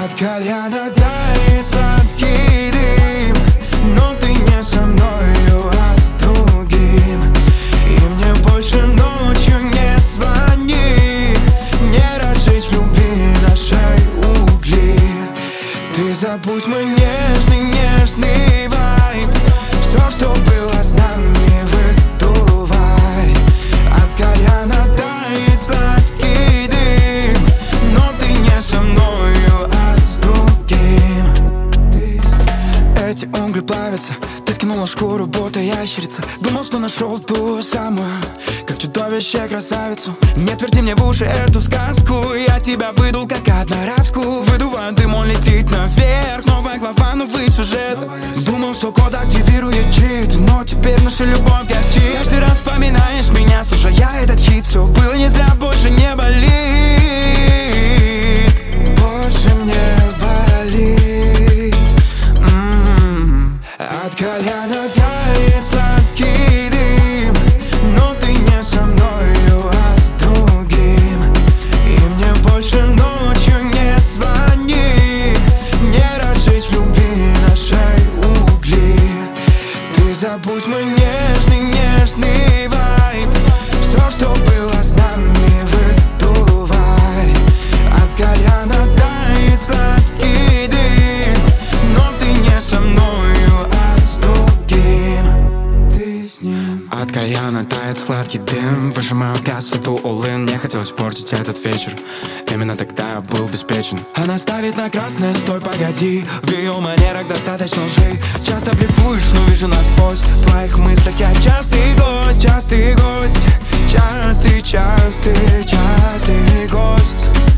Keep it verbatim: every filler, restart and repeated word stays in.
От кальяна тает сладкий дым, но ты не со мною, а с другим. И мне больше ночью не звони, не разжечь любви нашей угли. Ты забудь мой нежный, нежный вайб, все, что было с нами, выдувай. От кальяна тает сладкий дым, но ты не со мною, а с другим. Эти угли плавятся, ты скинула шкуру, будто ящерица. Думал, что нашел ту самую, как чудовище красавицу. Не тверди мне в уши эту сказку, я тебя выдул как одноразку. Выдуваю дым, он летит наверх, новая глава, новый сюжет. Думал, что код активирует чит, но теперь наша любовь горчит. Каждый раз вспоминаешь меня, слушая этот хит. Все было не зря, больше не болит, больше не болит. М-м-м. От кальяна тает сладкий дым, но ты не со мною, а с другим. И мне больше ночью не звони, не разжечь любви нашей угли. Ты забудь мой нежный, нежный вайб, все, что было с нами, выдувай. От кальяна тает сладкий дым, но ты не со мною, а с другим. Ты с ним. От кальяна тает сладкий дым, выжимаю газ, суту all-in. Не хотел испортить этот вечер, именно тогда я был беспечен. Она ставит на красное, стой, погоди. В ее манерах достаточно лжи. Часто блефуешь, но вижу насквозь. В твоих мыслях я частый гость, частый гость, частый, частый, частый гость.